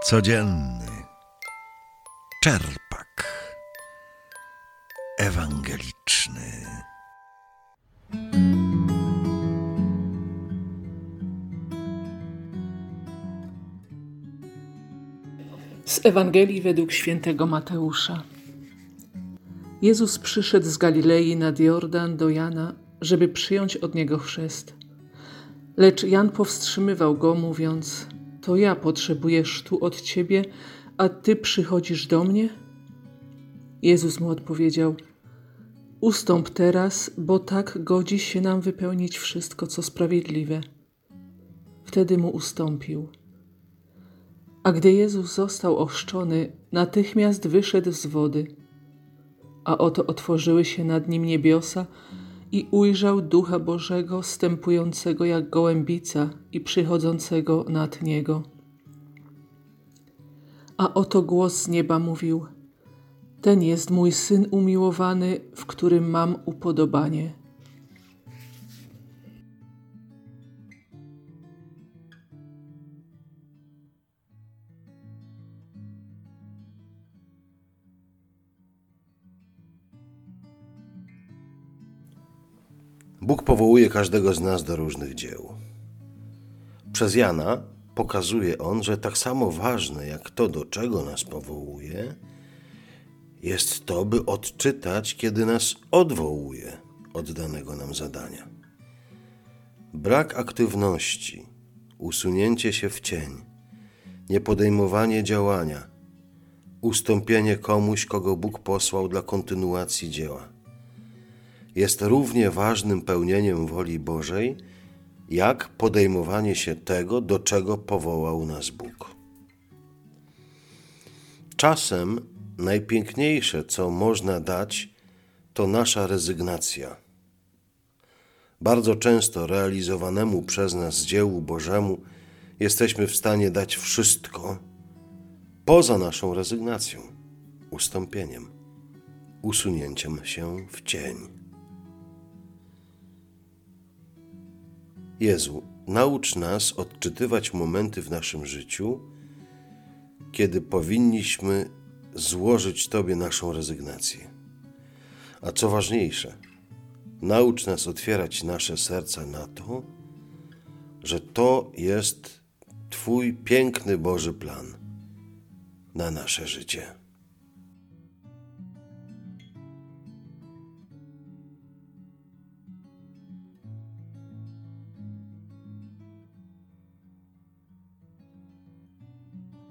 Codzienny czerpak ewangeliczny. Z Ewangelii według świętego Mateusza. Jezus przyszedł z Galilei nad Jordan do Jana, żeby przyjąć od niego chrzest. Lecz Jan powstrzymywał go, mówiąc: to ja potrzebuję chrztu od ciebie, a ty przychodzisz do mnie? Jezus mu odpowiedział: ustąp teraz, bo tak godzi się nam wypełnić wszystko, co sprawiedliwe. Wtedy mu ustąpił. A gdy Jezus został ochrzczony, natychmiast wyszedł z wody. A oto otworzyły się nad nim niebiosa i ujrzał Ducha Bożego zstępującego jak gołębica i przychodzącego nad niego. A oto głos z nieba mówił: ten jest mój Syn umiłowany, w którym mam upodobanie. Bóg powołuje każdego z nas do różnych dzieł. Przez Jana pokazuje on, że tak samo ważne jak to, do czego nas powołuje, jest to, by odczytać, kiedy nas odwołuje od danego nam zadania. Brak aktywności, usunięcie się w cień, niepodejmowanie działania, ustąpienie komuś, kogo Bóg posłał dla kontynuacji dzieła, jest równie ważnym pełnieniem woli Bożej, jak podejmowanie się tego, do czego powołał nas Bóg. Czasem najpiękniejsze, co można dać, to nasza rezygnacja. Bardzo często realizowanemu przez nas dziełu Bożemu jesteśmy w stanie dać wszystko poza naszą rezygnacją, ustąpieniem, usunięciem się w cień. Jezu, naucz nas odczytywać momenty w naszym życiu, kiedy powinniśmy złożyć Tobie naszą rezygnację. A co ważniejsze, naucz nas otwierać nasze serca na to, że to jest Twój piękny Boży plan na nasze życie.